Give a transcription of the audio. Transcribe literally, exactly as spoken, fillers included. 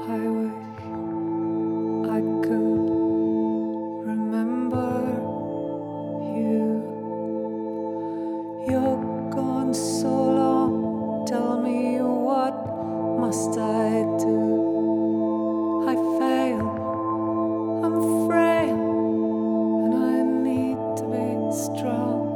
I wish I could remember you. You're gone so long. Tell me, what must I do? I fail, I'm frail, and I need to be strong.